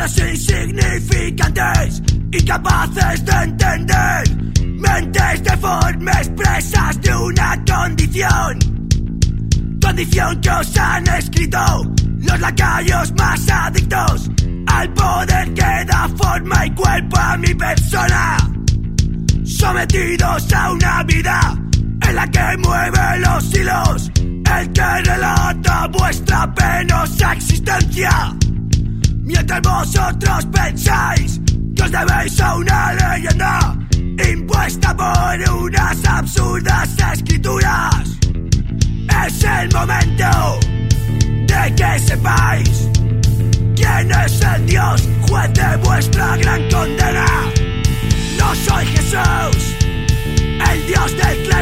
palabras insignificantes, incapaces de entender, mentes deformes presas de una condición que os han escrito los lacayos más adictos al poder que da forma y cuerpo a mi persona, sometidos a una vida en la que mueve los hilos el que relata vuestra penosa existencia, mientras vosotros pensáis que os debéis a una leyenda impuesta por unas absurdas escrituras. Es el momento de que sepáis quién es el Dios juez de vuestra gran condena. No soy Jesús, el Dios del